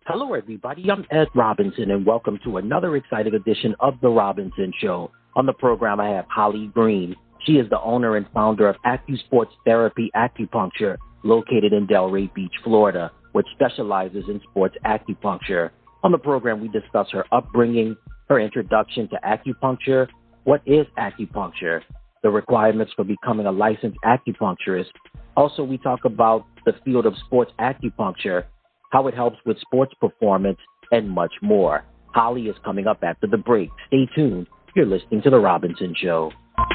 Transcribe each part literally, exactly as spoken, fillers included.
Hello, everybody. I'm Ed Robinson, and welcome to another exciting edition of The Robinson Show. On the program, I have Holly Green. She is the owner and founder of AccuSports Therapy Acupuncture, located in Delray Beach, Florida, which specializes in sports acupuncture. On the program, we discuss her upbringing, her introduction to acupuncture, what is acupuncture, the requirements for becoming a licensed acupuncturist. Also, we talk about the field of sports acupuncture, how it helps with sports performance, and much more. Holly is coming up after the break. Stay tuned. You're listening to The Robinson Show.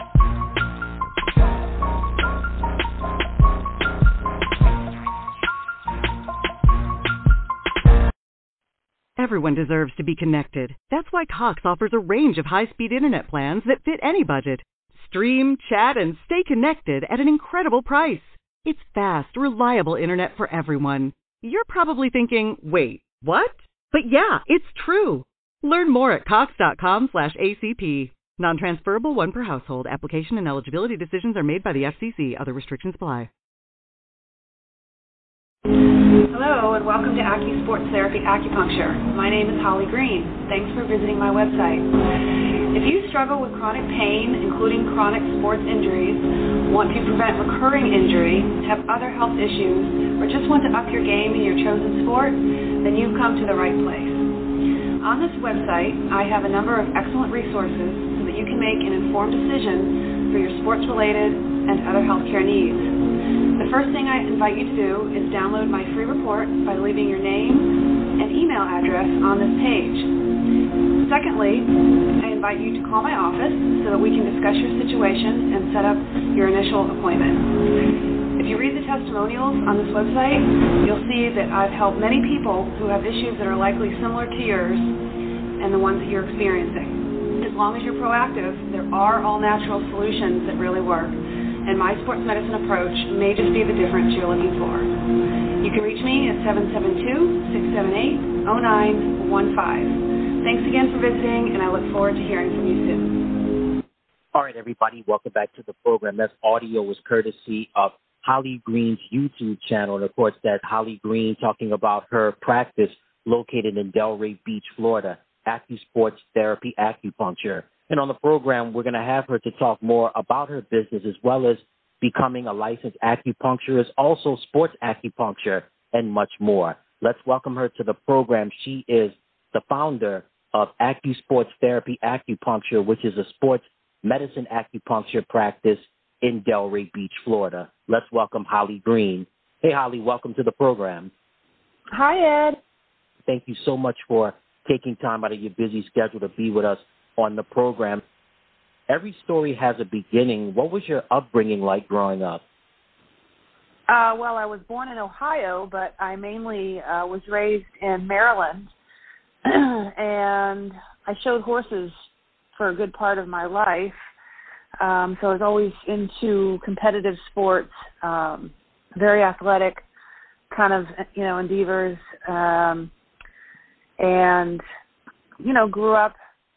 Everyone deserves to be connected. That's why Cox offers a range of high-speed internet plans that fit any budget. Stream, chat, and stay connected at an incredible price. It's fast, reliable internet for everyone. You're probably thinking, wait, what? But yeah, it's true. Learn more at cox.com slash ACP. Non-transferable, one per household. Application and eligibility decisions are made by the F C C. Other restrictions apply. Hello, and welcome to AccuSports Therapy Acupuncture. My name is Holly Green. Thanks for visiting my website. If you struggle with chronic pain, including chronic sports injuries, want to prevent recurring injury, have other health issues, or just want to up your game in your chosen sport, then you've come to the right place. On this website, I have a number of excellent resources so that you can make an informed decision for your sports-related and other healthcare needs. The first thing I invite you to do is download my free report by leaving your name and email address on this page. Secondly, I invite you to call my office so that we can discuss your situation and set up your initial appointment. If you read the testimonials on this website, you'll see that I've helped many people who have issues that are likely similar to yours and the ones that you're experiencing. As long as you're proactive, there are all-natural solutions that really work, and my sports medicine approach may just be the difference you're looking for. You can reach me at seven seven two, six seven eight, zero nine one five. Thanks again for visiting, and I look forward to hearing from you soon. All right, everybody, welcome back to the program. That audio was courtesy of Holly Green's YouTube channel, and of course, that's Holly Green talking about her practice located in Delray Beach, Florida, AccuSports Therapy Acupuncture. And on the program, we're going to have her to talk more about her business as well as becoming a licensed acupuncturist, also sports acupuncture, and much more. Let's welcome her to the program. She is the founder of AccuSports Therapy Acupuncture, which is a sports medicine acupuncture practice in Delray Beach, Florida. Let's welcome Holly Green. Hey, Holly, welcome to the program. Hi, Ed. Thank you so much for taking time out of your busy schedule to be with us on the program. Every story has a beginning. What was your upbringing like growing up? Uh, well, I was born in Ohio, but I mainly uh, was raised in Maryland, and I showed horses for a good part of my life. Um, so I was always into competitive sports, um, very athletic kind of, you know, endeavors, um, and, you know, grew up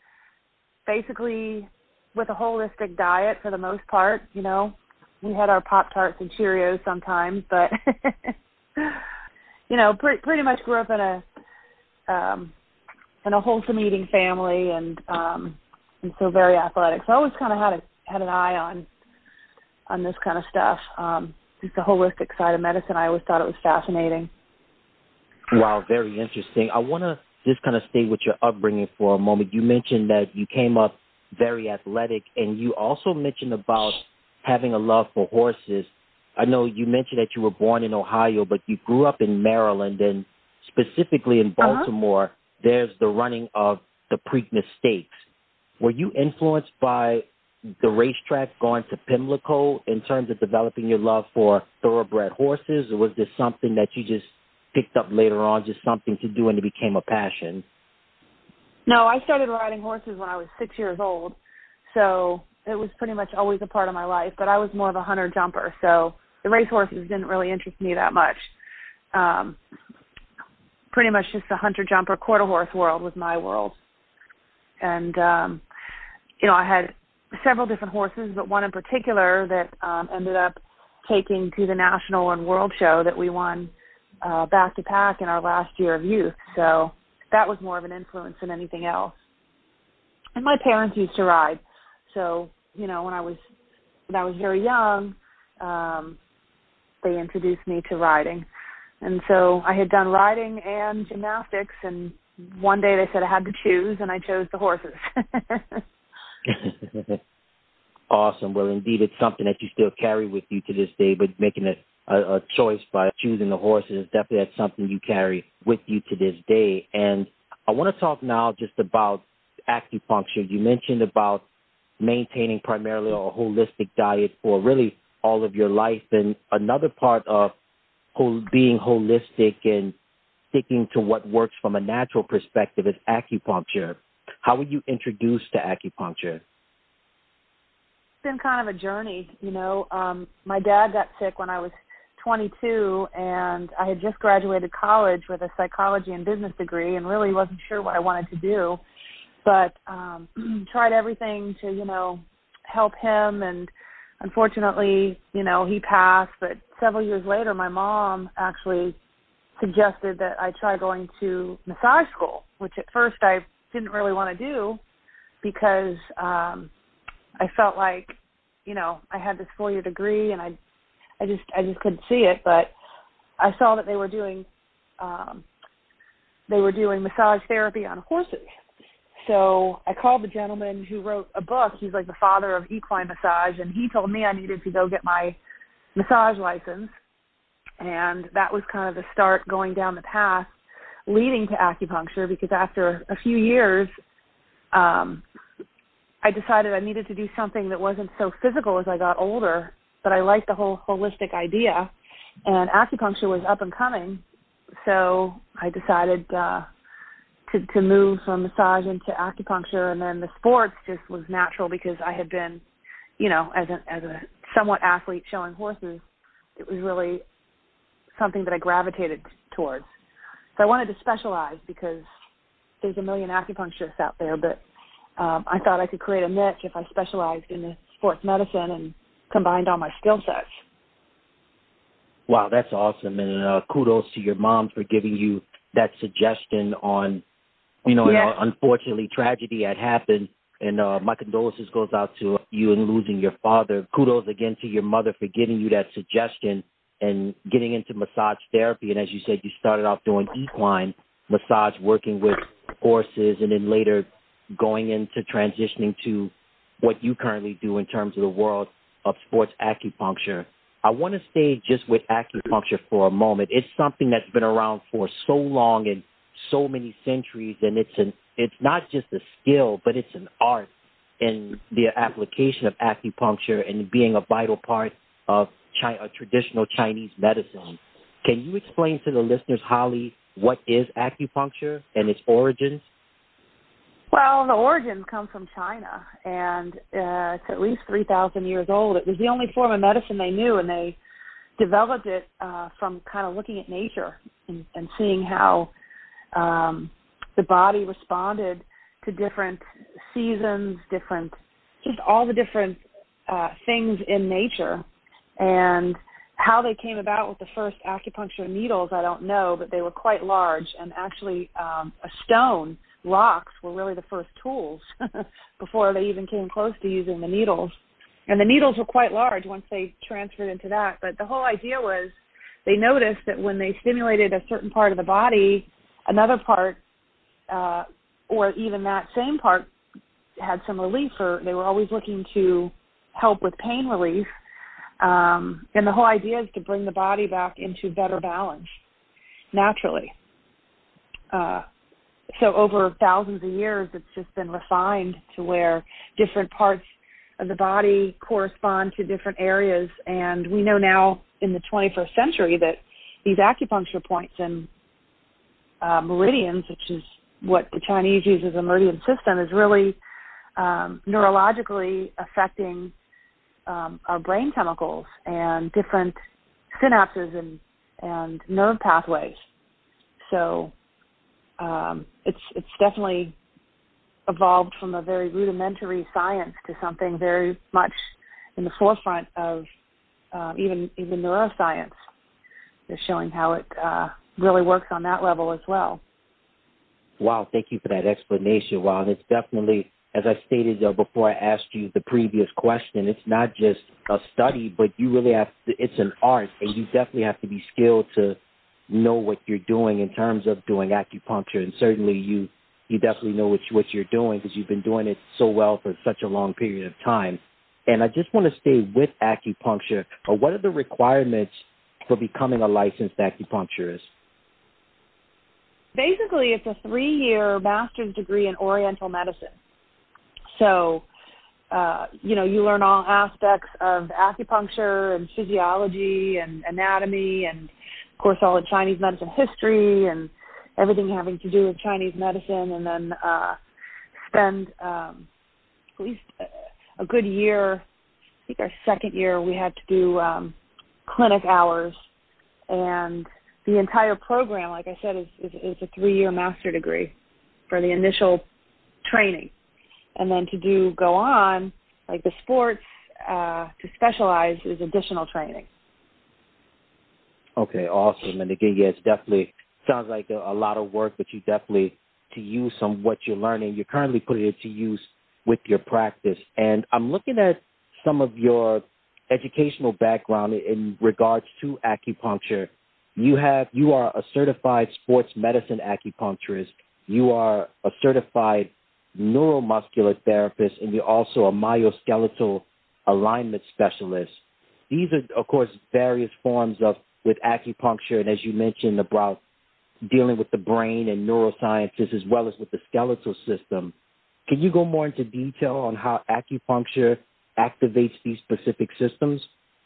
basically with a holistic diet for the most part. You know, we had our Pop-Tarts and Cheerios sometimes, but, you know, pre- pretty much grew up in a um, in a wholesome eating family, and um, and so very athletic. So I always kind of had a had an eye on on this kind of stuff. Um, just the holistic side of medicine. I always thought it was fascinating. Wow, very interesting. I want to just kind of stay with your upbringing for a moment. You mentioned that you came up very athletic, and you also mentioned about having a love for horses. I know you mentioned that you were born in Ohio, but you grew up in Maryland, and specifically in Baltimore, uh-huh. there's the running of the Preakness Stakes. Were you influenced by the racetrack going to Pimlico in terms of developing your love for thoroughbred horses, or was this something that you just picked up later on, just something to do and it became a passion? No, I started riding horses when I was six years old, so it was pretty much always a part of my life, but I was more of a hunter-jumper, so the race horses didn't really interest me that much. Um, pretty much just the hunter-jumper, quarter-horse world was my world. And, um, you know, I had several different horses, but one in particular that um, ended up taking to the national and world show that we won uh, back to back in our last year of youth. So that was more of an influence than anything else. And my parents used to ride. So, you know, when I was when I was very young, um, they introduced me to riding. And so I had done riding and gymnastics, and one day they said I had to choose, and I chose the horses. Awesome. Well, indeed, it's something that you still carry with you to this day, but making a, a, a choice by choosing the horses, definitely that's something you carry with you to this day. And I want to talk now just about acupuncture. You mentioned about maintaining primarily a holistic diet for really all of your life, and another part of whole, being holistic and sticking to what works from a natural perspective is acupuncture. How were you introduced to acupuncture? It's been kind of a journey, you know. Um, my dad got sick when I was twenty-two, and I had just graduated college with a psychology and business degree and really wasn't sure what I wanted to do, but um, tried everything to, you know, help him, and unfortunately, you know, he passed. But several years later, my mom actually suggested that I try going to massage school, which at first I didn't really want to do because um, I felt like, you know, I had this four-year degree and I, I just, I just couldn't see it. But I saw that they were doing, um, they were doing massage therapy on horses. So I called the gentleman who wrote a book. He's like the father of equine massage, and he told me I needed to go get my massage license. And that was kind of the start going down the path leading to acupuncture, because after a few years, um, I decided I needed to do something that wasn't so physical as I got older, but I liked the whole holistic idea, and acupuncture was up and coming. So I decided uh, to, to move from massage into acupuncture, and then the sports just was natural because I had been, you know, as a, as a somewhat athlete showing horses, it was really something that I gravitated towards. So I wanted to specialize because there's a million acupuncturists out there, but um, I thought I could create a niche if I specialized in the sports medicine and combined all my skill sets. Wow, that's awesome. And uh, kudos to your mom for giving you that suggestion on, you know, yes. and, uh, unfortunately, tragedy had happened. And uh, my condolences goes out to you in losing your father. Kudos again to your mother for giving you that suggestion and getting into massage therapy. And as you said, you started off doing equine massage, working with horses, and then later going into transitioning to what you currently do in terms of the world of sports acupuncture. I want to stay just with acupuncture for a moment. It's something that's been around for so long and so many centuries, and it's an it's not just a skill, but it's an art in the application of acupuncture and being a vital part of China, a traditional Chinese medicine. Can you explain to the listeners, Holly, what is acupuncture and its origins? Well, the origins come from China, and uh, it's at least three thousand years old. It was the only form of medicine they knew, and they developed it uh, from kind of looking at nature and, and seeing how um, the body responded to different seasons, different, just all the different uh, things in nature. And how they came about with the first acupuncture needles, I don't know, but they were quite large. And actually, um, a stone, rocks, were really the first tools before they even came close to using the needles. And the needles were quite large once they transferred into that. But the whole idea was they noticed that when they stimulated a certain part of the body, another part, uh, or even that same part, had some relief, or they were always looking to help with pain relief. Um, and the whole idea is to bring the body back into better balance naturally. Uh, so over thousands of years, it's just been refined to where different parts of the body correspond to different areas. And we know now in the twenty-first century that these acupuncture points and uh, meridians, which is what the Chinese use as a meridian system, is really um, neurologically affecting Um, our brain chemicals and different synapses and, and nerve pathways. So um, it's it's definitely evolved from a very rudimentary science to something very much in the forefront of uh, even even neuroscience. they're showing how it uh, really works on that level as well. Wow, thank you for that explanation. Wow, and it's definitely, as I stated uh, before I asked you the previous question, it's not just a study, but you really have to, it's an art, and you definitely have to be skilled to know what you're doing in terms of doing acupuncture, and certainly you you definitely know what, you, what you're doing because you've been doing it so well for such a long period of time. And I just want to stay with acupuncture. Or what are the requirements for becoming a licensed acupuncturist? Basically, it's a three-year master's degree in Oriental medicine. So, uh, you know, you learn all aspects of acupuncture and physiology and anatomy and, of course, all the Chinese medicine history and everything having to do with Chinese medicine, and then uh, spend um, at least a, a good year. I think our second year we had to do um, clinic hours, and the entire program, like I said, is, is, is a three-year master degree for the initial training. And then to do go on, like the sports, uh, to specialize is additional training. Okay, awesome. And again, yeah, it's definitely sounds like a, a lot of work, but you definitely, to use some what you're learning, you're currently putting it to use with your practice. And I'm looking at some of your educational background in regards to acupuncture. You have, you are a certified sports medicine acupuncturist. You are a certified neuromuscular therapist, and you're also a myoskeletal alignment specialist. These are, of course, various forms of with acupuncture, and as you mentioned about dealing with the brain and neurosciences as well as with the skeletal system. Can you go more into detail on how acupuncture activates these specific systems?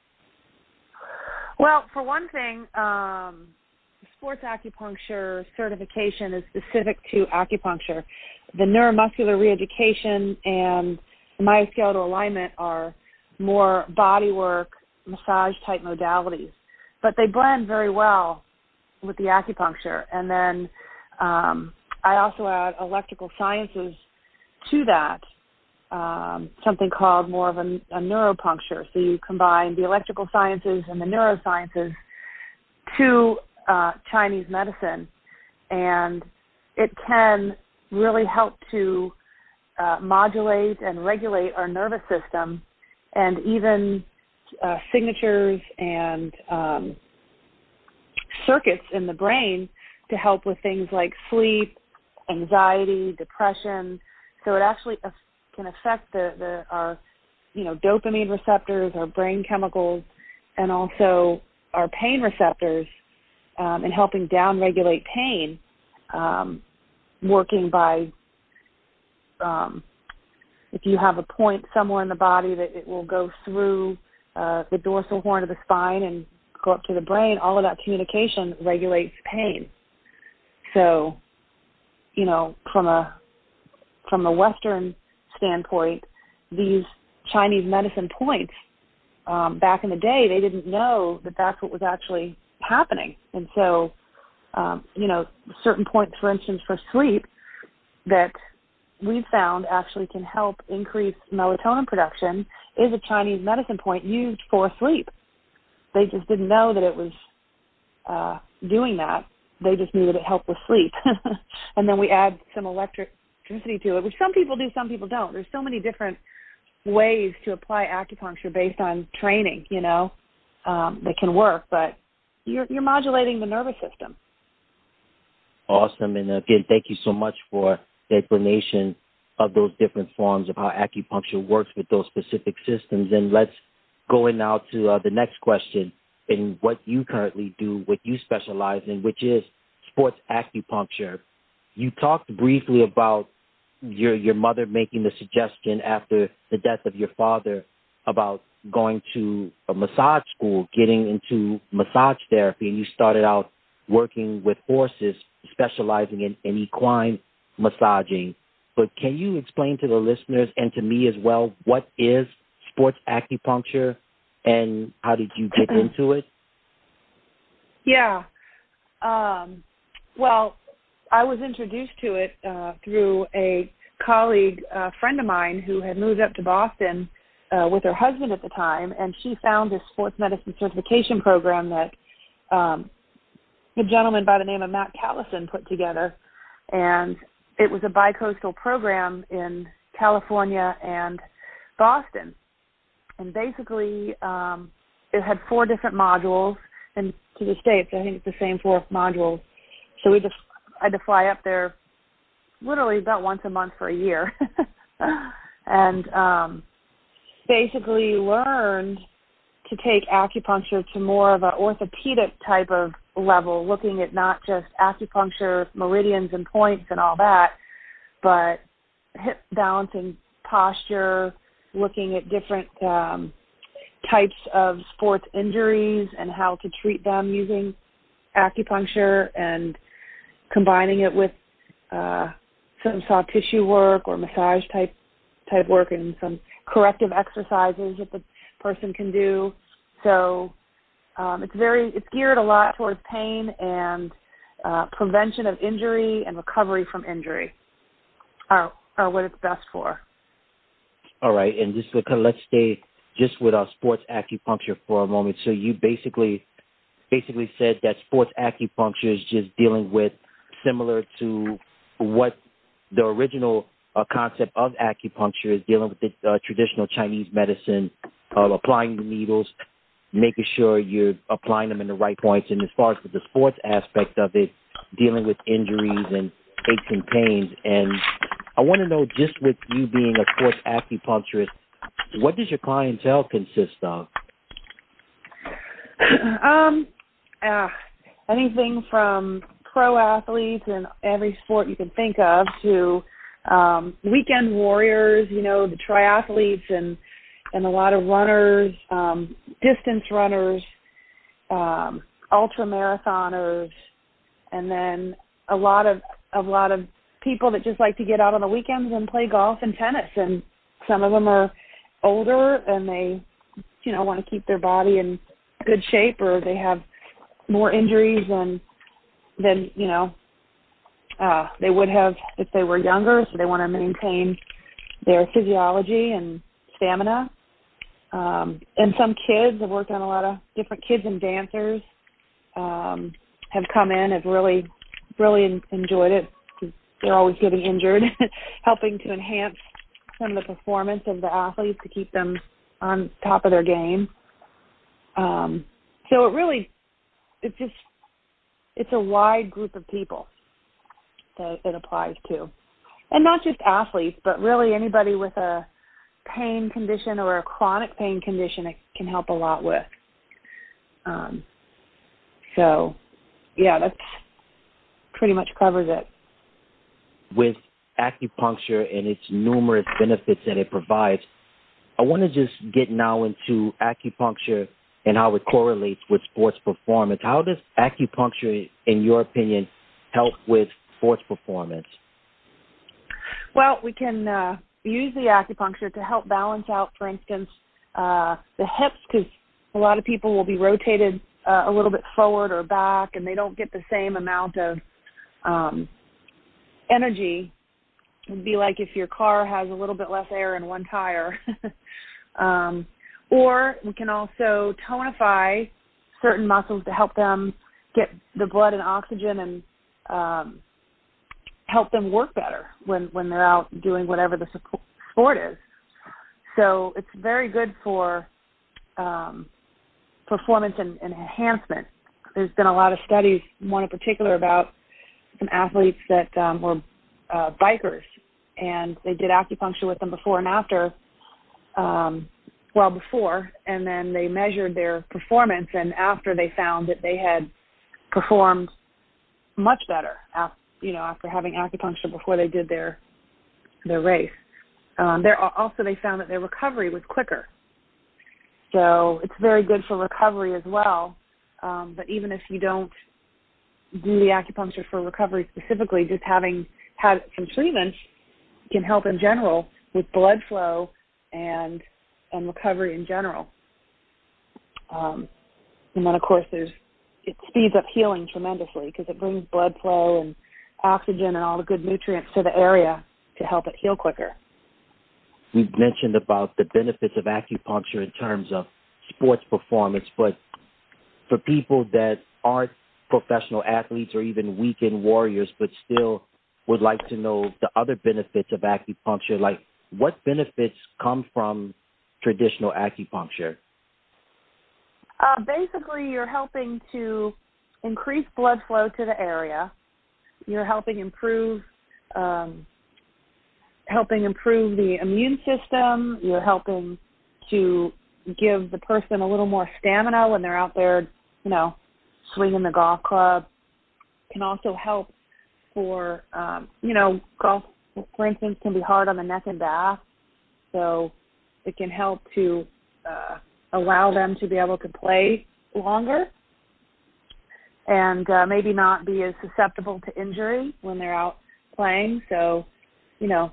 Well, for one thing, um, sports acupuncture certification is specific to acupuncture. The neuromuscular reeducation and myoskeletal alignment are more body work, massage type modalities, but they blend very well with the acupuncture. And then um, I also add electrical sciences to that, um, something called more of a, a neuropuncture. So you combine the electrical sciences and the neurosciences to uh, Chinese medicine, and it can really help to uh, modulate and regulate our nervous system, and even uh, signatures and um, circuits in the brain to help with things like sleep, anxiety, depression. So it actually can affect the, the our, you know, dopamine receptors, our brain chemicals, and also our pain receptors, um, and helping downregulate pain, um, working by, um, if you have a point somewhere in the body, that it will go through uh, the dorsal horn of the spine and go up to the brain. All of that communication regulates pain. So, you know, from a from a Western standpoint, these Chinese medicine points, um, back in the day, they didn't know that that's what was actually happening. And so, um, you know, certain points, for instance, for sleep, that we've found actually can help increase melatonin production is a Chinese medicine point used for sleep. They just didn't know that it was uh, doing that. They just knew that it helped with sleep. And then we add some electricity to it, which some people do, some people don't. There's so many different ways to apply acupuncture based on training, you know, um, that can work, but you're, you're modulating the nervous system. Awesome. And again, thank you so much for the explanation of those different forms of how acupuncture works with those specific systems. And let's go in now to uh, the next question in what you currently do, what you specialize in, which is sports acupuncture. You talked briefly about your your mother making the suggestion after the death of your father about going to a massage school, getting into massage therapy, and you started out working with horses, specializing in, in equine massaging. But can you explain to the listeners and to me as well, what is sports acupuncture and how did you get into it? Yeah. Um, well, I was introduced to it uh, through a colleague, a friend of mine who had moved up to Boston uh, with her husband at the time, and she found this sports medicine certification program that um, a gentleman by the name of Matt Callison put together, and it was a bicoastal program in California and Boston. And basically, um, it had four different modules, and to the States, I think it's the same four modules. So we def- I had to fly up there literally about once a month for a year, and um, basically learned to take acupuncture to more of an orthopedic type of level, looking at not just acupuncture, meridians and points and all that, but hip balancing, posture, looking at different um, types of sports injuries and how to treat them using acupuncture, and combining it with uh, some soft tissue work or massage type type work and some corrective exercises that the person can do. So um, it's very it's geared a lot towards pain and uh, prevention of injury and recovery from injury are, are what it's best for. All right, and just because let's stay just with our sports acupuncture for a moment. So you basically basically said that sports acupuncture is just dealing with similar to what the original uh, concept of acupuncture is, dealing with the uh, traditional Chinese medicine, uh, applying the needles, making sure you're applying them in the right points. And as far as with the sports aspect of it, dealing with injuries and aches and pains. And I want to know, just with you being a sports acupuncturist, what does your clientele consist of? Um, uh, anything from pro athletes in every sport you can think of to um, weekend warriors, you know, the triathletes and and a lot of runners, um, distance runners, um, ultra marathoners, and then a lot of a lot of people that just like to get out on the weekends and play golf and tennis. And some of them are older and they, you know, want to keep their body in good shape, or they have more injuries than than you know uh, they would have if they were younger. So they want to maintain their physiology and stamina. Um, and some kids, I've worked on a lot of different kids and dancers, um, have come in, have really, really enjoyed it. They're always getting injured, helping to enhance some of the performance of the athletes to keep them on top of their game. Um, so it really, it's just, it's a wide group of people that it applies to. And not just athletes, but really anybody with a pain condition or a chronic pain condition it can help a lot with. Um, so, yeah, that's pretty much covers it. With acupuncture and its numerous benefits that it provides, I want to just get now into acupuncture and how it correlates with sports performance. How does acupuncture, in your opinion, help with sports performance? Well, we can uh, use the acupuncture to help balance out, for instance, uh, the hips, because a lot of people will be rotated uh, a little bit forward or back, and they don't get the same amount of um, energy. It would be like if your car has a little bit less air in one tire. um, or we can also tonify certain muscles to help them get the blood and oxygen and um, help them work better when, when they're out doing whatever the sport is. So it's very good for um, performance and, and enhancement. There's been a lot of studies, one in particular about some athletes that um, were uh, bikers, and they did acupuncture with them before and after, um, well, before, and then they measured their performance, and after they found that they had performed much better, after, you know, after having acupuncture before they did their their race. Um, there also they found that their recovery was quicker. So it's very good for recovery as well. Um, but even if you don't do the acupuncture for recovery specifically, just having had some treatments can help in general with blood flow and and recovery in general. Um, and then, of course, there's it speeds up healing tremendously because it brings blood flow and oxygen and all the good nutrients to the area to help it heal quicker. We've mentioned about the benefits of acupuncture in terms of sports performance, but for people that aren't professional athletes or even weekend warriors, but still would like to know the other benefits of acupuncture? Like, what benefits come from traditional acupuncture? Uh, basically, you're helping to increase blood flow to the area. You're helping improve, um, helping improve the immune system. You're helping to give the person a little more stamina when they're out there, you know, swinging the golf club. Can also help for, um, you know, golf, for instance, can be hard on the neck and back. So it can help to uh, allow them to be able to play longer and uh, maybe not be as susceptible to injury when they're out playing. So, you know,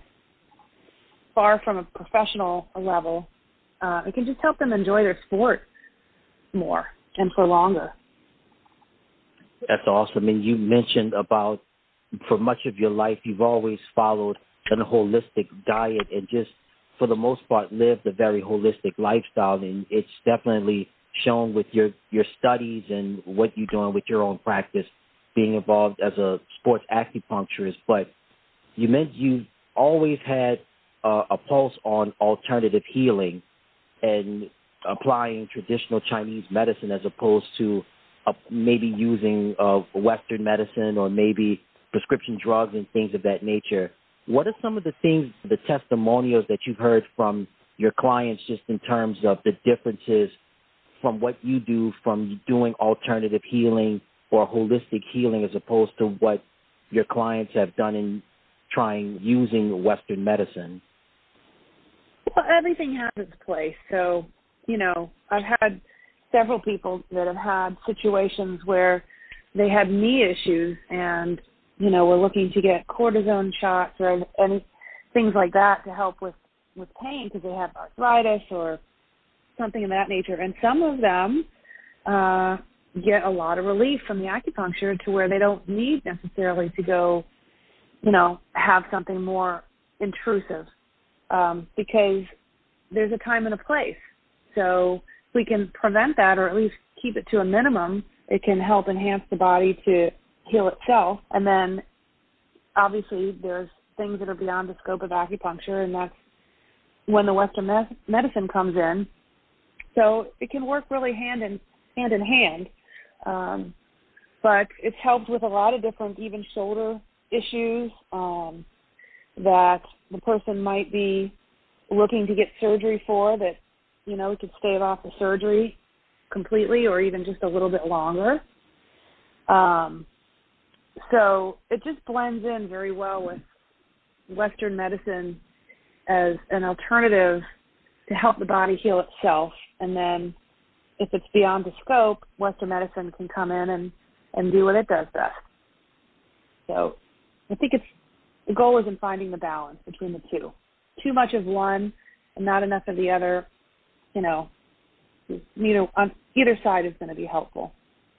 far from a professional level, uh, it can just help them enjoy their sport more and for longer. That's awesome. And you mentioned about, for much of your life, you've always followed a holistic diet and just, for the most part, lived a very holistic lifestyle. And it's definitely shown with your, your studies and what you're doing with your own practice, being involved as a sports acupuncturist. But you meant you've always had uh, a pulse on alternative healing and applying traditional Chinese medicine as opposed to uh, maybe using uh, Western medicine or maybe prescription drugs and things of that nature. What are some of the things, the testimonials that you've heard from your clients just in terms of the differences from what you do from doing alternative healing or holistic healing as opposed to what your clients have done in trying using Western medicine? Well, everything has its place. So, you know, I've had several people that have had situations where they had knee issues and, you know, were looking to get cortisone shots or any things like that to help with, with pain because they have arthritis or something of that nature. And some of them uh, get a lot of relief from the acupuncture to where they don't need necessarily to go, you know, have something more intrusive um, because there's a time and a place. So if we can prevent that or at least keep it to a minimum, it can help enhance the body to heal itself. And then obviously there's things that are beyond the scope of acupuncture, and that's when the Western me- medicine comes in. So it can work really hand in hand in hand. Um, but it's helped with a lot of different even shoulder issues um, that the person might be looking to get surgery for that, you know, we could stave off the surgery completely or even just a little bit longer. Um, so it just blends in very well with Western medicine as an alternative to help the body heal itself. And then if it's beyond the scope, Western medicine can come in and, and do what it does best. So I think it's the goal is in finding the balance between the two. Too much of one and not enough of the other, you know, neither, on either side is going to be helpful.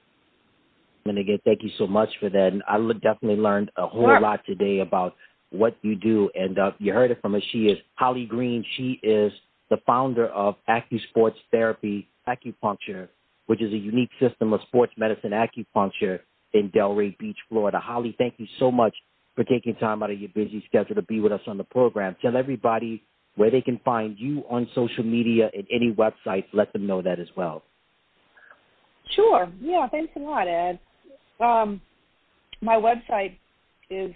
And again, thank you so much for that. And I definitely learned a whole Sure. lot today about what you do. And uh, you heard it from her. She is Holly Green. She is the founder of AcuSports Therapy Acupuncture, which is a unique system of sports medicine acupuncture in Delray Beach, Florida. Holly, thank you so much for taking time out of your busy schedule to be with us on the program. Tell everybody where they can find you on social media and any websites. Let them know that as well. Sure. Yeah, thanks a lot, Ed. Um, my website is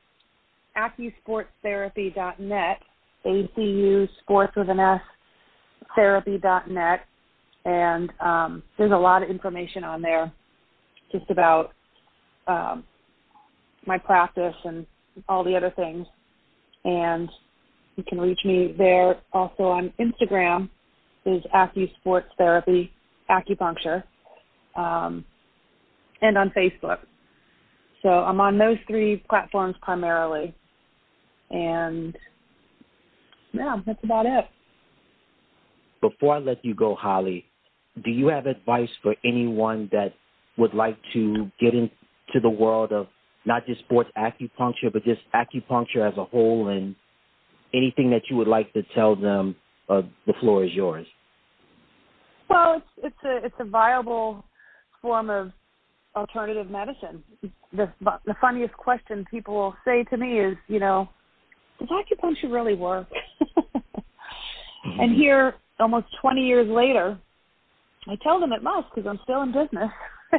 acusportstherapy dot net, A C U sports with an S, therapy dot net, and um, there's a lot of information on there just about um, my practice and all the other things. And you can reach me there. Also on Instagram is AcuSports Therapy Acupuncture, um, and on Facebook. So I'm on those three platforms primarily. And yeah, that's about it. Before I let you go, Holly, do you have advice for anyone that would like to get into the world of not just sports acupuncture, but just acupuncture as a whole, and anything that you would like to tell them? Uh, the floor is yours. Well, it's it's a it's a viable form of alternative medicine. The, the funniest question people will say to me is, you know, does acupuncture really work? Mm-hmm. And here, almost twenty years later, I tell them it must because I'm still in business.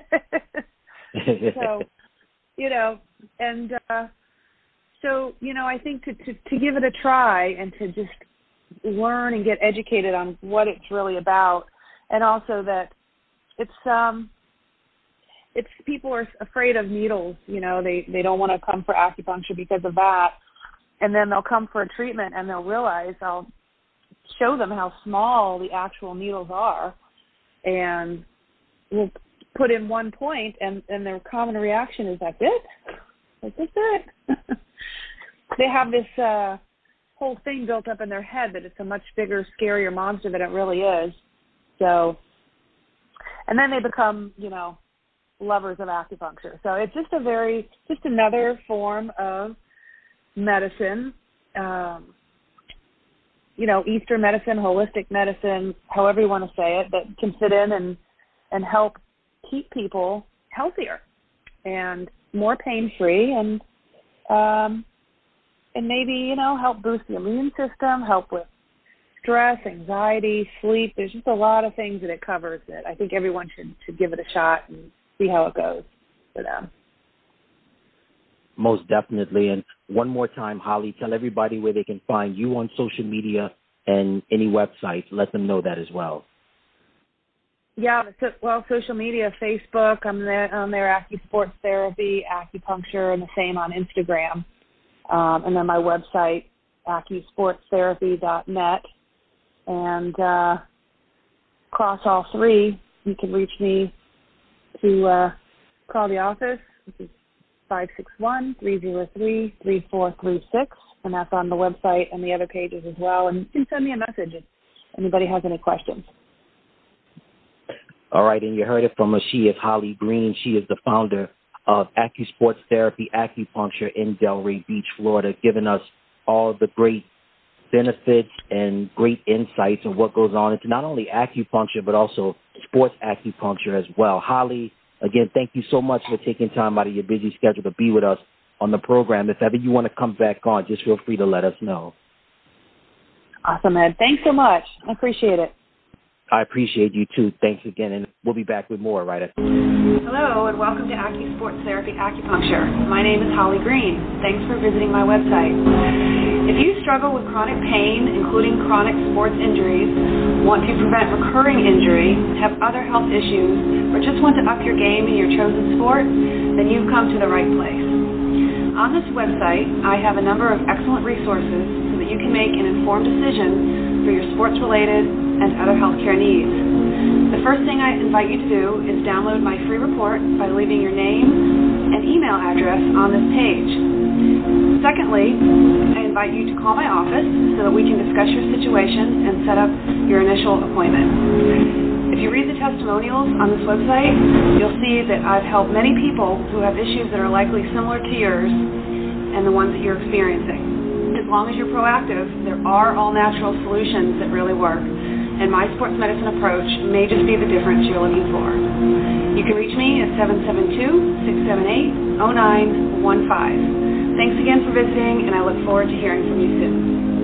So, you know, and uh, so, you know, I think to, to, to give it a try and to just learn and get educated on what it's really about, and also that it's um, it's people are afraid of needles. You know, they, they don't want to come for acupuncture because of that. And then they'll come for a treatment and they'll realize I'll show them how small the actual needles are, and we'll put in one point, and, and their common reaction is, that's it? Like, that's it? They have this uh, whole thing built up in their head that it's a much bigger, scarier monster than it really is. So, and then they become, you know, lovers of acupuncture. So it's just a very, just another form of medicine, um, you know, Eastern medicine, holistic medicine, however you want to say it, that can fit in and, and help keep people healthier and more pain-free, and um, and maybe, you know, help boost the immune system, help with stress, anxiety, sleep. There's just a lot of things that it covers that I think everyone should, should give it a shot and see how it goes for them. Most definitely. And one more time, Holly, tell everybody where they can find you on social media and any websites. Let them know that as well. Yeah, so, well, social media, Facebook, I'm there, on there, AcuSports Therapy, Acupuncture, and the same on Instagram. Um, and then my website, acu sports therapy dot net. And uh, across all three, you can reach me to uh, call the office, which is five six one, three zero three, three four three six, and that's on the website and the other pages as well. And you can send me a message if anybody has any questions. All right, and you heard it from her. She is Holly Green. She is the founder of AcuSports Therapy Acupuncture in Delray Beach, Florida, giving us all the great benefits and great insights on what goes on into not only acupuncture, but also sports acupuncture as well. Holly, again, thank you so much for taking time out of your busy schedule to be with us on the program. If ever you want to come back on, just feel free to let us know. Awesome, Ed. Thanks so much. I appreciate it. I appreciate you, too. Thanks again, and we'll be back with more right after. Hello, and welcome to AcuSports Therapy Acupuncture. My name is Holly Green. Thanks for visiting my website. If you struggle with chronic pain, including chronic sports injuries, want to prevent recurring injury, have other health issues, or just want to up your game in your chosen sport, then you've come to the right place. On this website, I have a number of excellent resources so that you can make an informed decision for your sports-related and other healthcare needs. The first thing I invite you to do is download my free report by leaving your name and email address on this page. Secondly, I invite you to call my office so that we can discuss your situation and set up your initial appointment. If you read the testimonials on this website, you'll see that I've helped many people who have issues that are likely similar to yours and the ones that you're experiencing. As long as you're proactive, there are all-natural solutions that really work, and my sports medicine approach may just be the difference you're looking for. You can reach me at seven seven two, six seven eight, zero nine one five. Thanks again for visiting, and I look forward to hearing from you soon.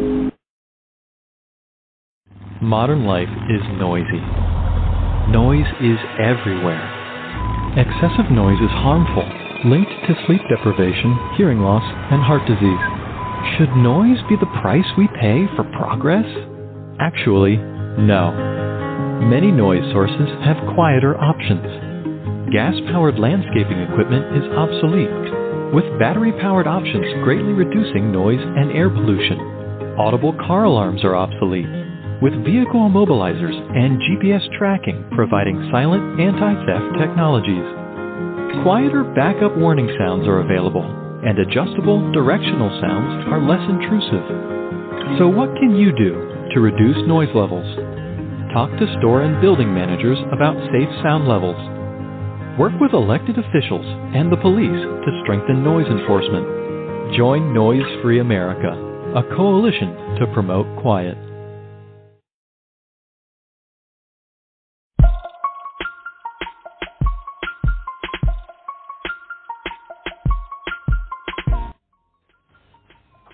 Modern life is noisy. Noise is everywhere. Excessive noise is harmful, linked to sleep deprivation, hearing loss, and heart disease. Should noise be the price we pay for progress? Actually, no. Many noise sources have quieter options. Gas-powered landscaping equipment is obsolete, with battery-powered options greatly reducing noise and air pollution. Audible car alarms are obsolete, with vehicle immobilizers and G P S tracking providing silent anti-theft technologies. Quieter backup warning sounds are available, and adjustable directional sounds are less intrusive. So what can you do to reduce noise levels? Talk to store and building managers about safe sound levels. Work with elected officials and the police to strengthen noise enforcement. Join Noise Free America, a coalition to promote quiet.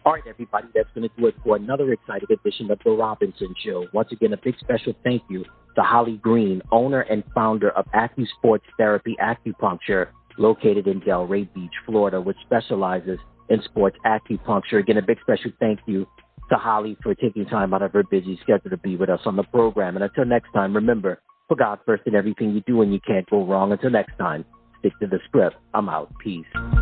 All right, everybody, that's going to do it for another exciting edition of The Robinson Show. Once again, a big special thank you to Holly Green, owner and founder of AccuSports Therapy Acupuncture, located in Delray Beach, Florida, which specializes in sports acupuncture. Again, a big special thank you to Holly for taking time out of her busy schedule to be with us on the program. And until next time, remember, put God first in everything you do and you can't go wrong. Until next time, stick to the script. I'm out. Peace.